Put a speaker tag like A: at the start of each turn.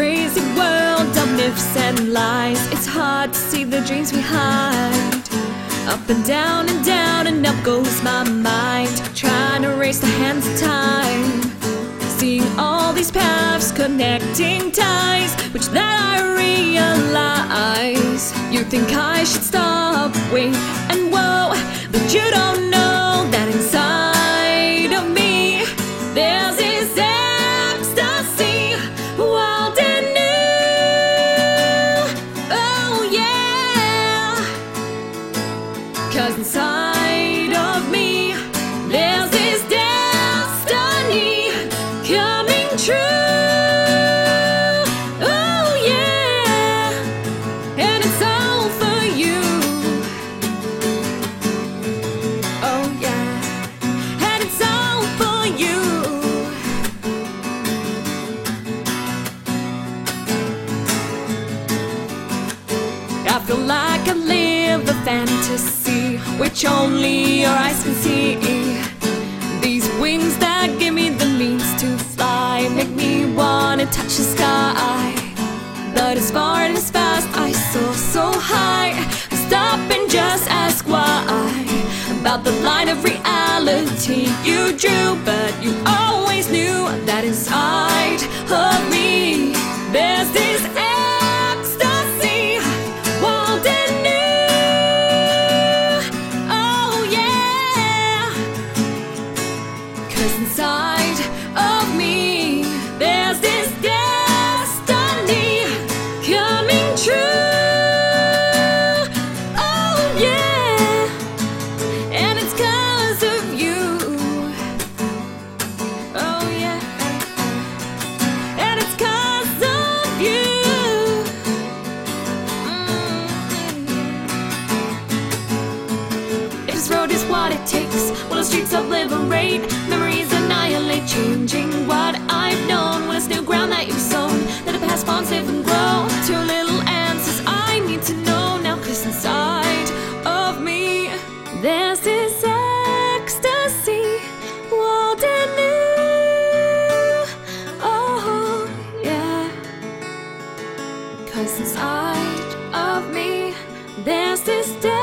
A: crazy world of myths and lies. It's hard to see the dreams we hide. Up and down and up goes my mind, trying to race the hands of time. Seeing all these paths connecting ties, which that I realize. You think I should stop, wait and whoa, but you don't know that inside of me there's this ecstasy, wild and new. Oh yeah, 'cause inside of me there's this destiny coming true. Oh yeah, and it's all for you. Oh yeah, and it's all for you. I feel like I live a fantasy which only your eyes can see. These wings that give me the means to fly make me wanna touch the sky. But as far and as fast I soar so high, I stop and just ask why. About the line of reality you drew, but you always knew that inside of me there's this ecstasy, wild and new. Oh yeah, 'cause inside of me there's this destiny coming true. Oh yeah, and it's 'cause of you. Oh yeah, and it's 'cause of you. If this road is what it takes, will the streets obliterate, memories annihilate, changing what I've known? When it's new ground that you've sown, let the past bonds live and grow. Too little answers I need to know now, 'cause inside of me there's this ecstasy, wild and new. Oh yeah, 'cause inside of me there's this